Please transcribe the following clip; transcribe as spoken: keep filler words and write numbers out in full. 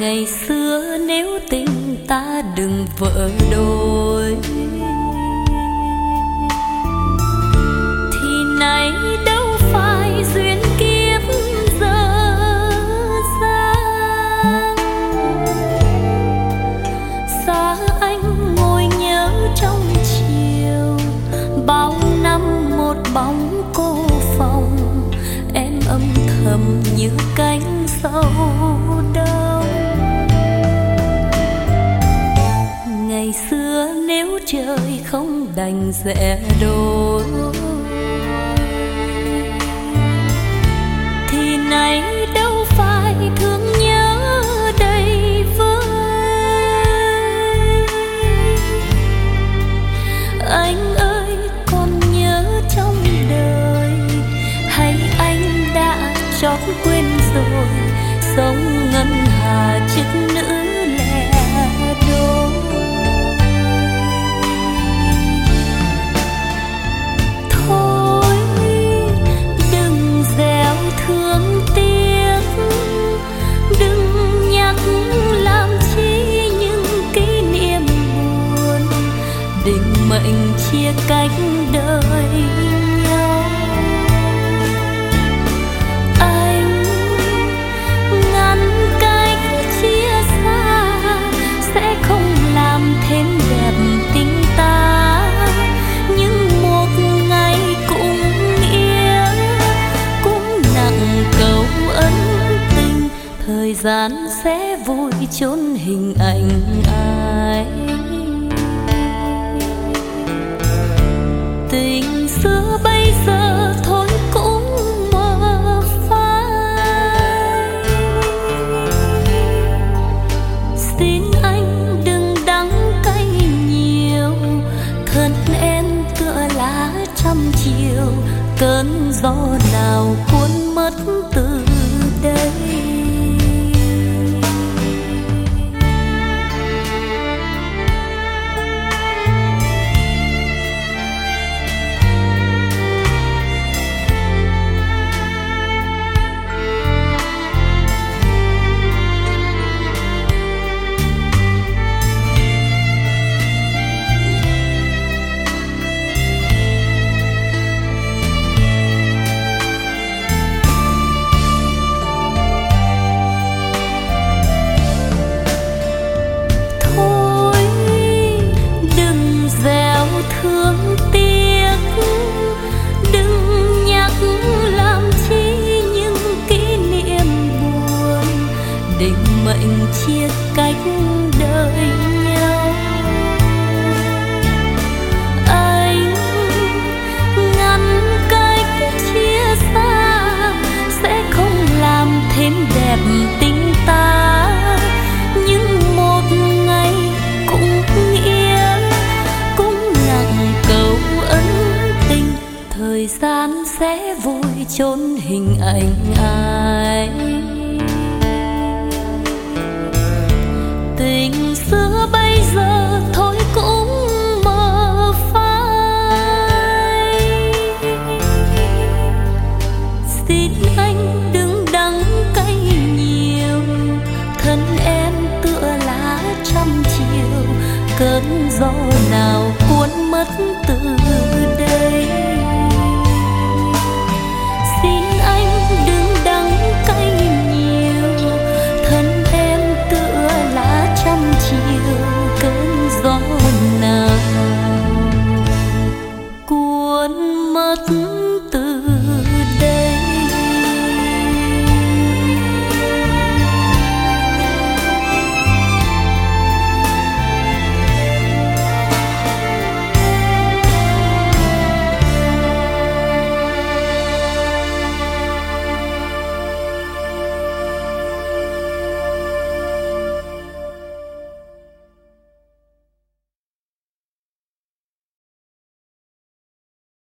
Ngày xưa nếu tình ta đừng vỡ đôi, thì nay đâu phải duyên kiếp dở dang. Xa anh ngồi nhớ trong chiều, bao năm một bóng cô phòng, em âm thầm như cánh sâu đông. Ngày xưa nếu trời không đành rẽ đôi, thì nay đâu phải thương nhớ đầy vơi. Anh ơi còn nhớ trong đời, hay anh đã chót quên rồi, sống ngân hà chức nữ lẻ đôi. Thôi đừng gieo thương tiếc, đừng nhắc làm chi những kỷ niệm buồn, định mệnh chia cách đời nhau. Anh ngăn cách chia xa sẽ không làm thêm đẹp tình ta, nhưng một ngày cũng nghĩa, cũng nặng câu ân tình. Thời gian sẽ vội chôn hình ảnh ai. Tình xưa bây giờ thôi cũng mơ phai. Xin anh đừng đắng cay nhiều, thân em tựa lá trăm chiều, cơn gió nào cuốn mất từ đây. Thương tiếc, đừng nhắc làm chi những kỷ niệm buồn, định mệnh chia cách đời nhau. Anh ngăn cách chia xa sẽ không làm thêm đẹp tình ta, nhưng một ngày cũng nghĩa, cũng nặng câu ân tình. Thời gian sẽ vội chôn hình ảnh ai.